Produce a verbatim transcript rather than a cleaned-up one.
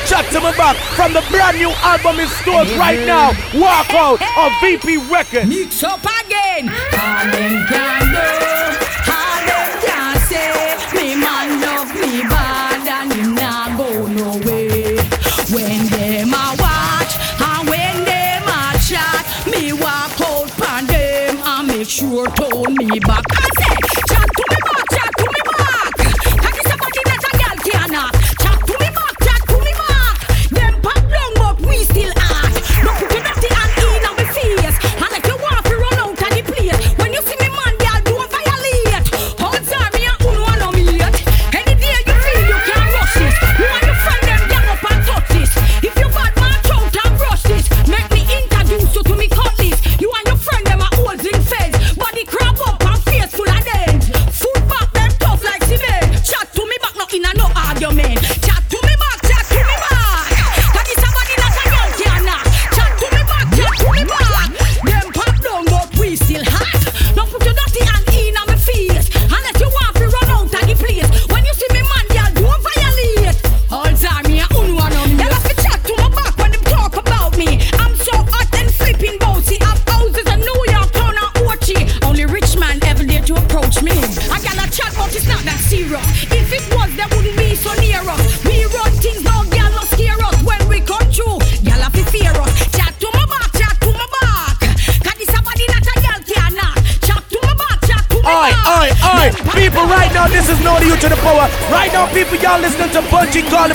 Chat to me back from the brand new album in stores right now. Walk out of V P Records. Mix up again. All them can do, all them can say. Me man love me bad and him not go nowhere. When them a watch and when them a chat, me walk out pon them and make sure turn me back. I say, chat to me back, chat to me back. Cause it's somebody that a girl can knock. Chat to me back, chat to me back. Them pop long but we still act. No put your dirty hand in on me face. And if you want to run out of the place, when you see me man, girl, don't violate. Odds are me and uno and no meet. Any day you feel you can't rush this. You and your friend them gang up and touch this. If you bad march out and brush this, make me introduce you to me cutlass. You and your friend them are old in fence. Body crab up and face full of dents. Foot back them tough like cement. Chat to me back, not in a no argument. Chat to me back, chat to me back. Cause it's somebody that a girl can knock. Chat to me back, chat to me back. Them pop down but we still hot. Don't put your dirty hand in on my face. Unless you want to run out of the place. When you see me man, girl, don't violate. All time me and uno and on me. They have to chat to my back when them talk about me. I'm so hot and flipping bossy. Have houses in New York, town and Ochi. Only rich man ever dare to approach me. I got a chat but it's not that serious. If it was, they wouldn't be so near us. We run things now, girl, no scare us. When we come through, girl have to fear us. Chat to my back, chat to my back. Cause it's somebody that a girl can knock. Chat to my back, chat to my Oi, back. oi, oi. People, right now, this is No The Youth to the Power. Right now, people, y'all listening to Bungie calling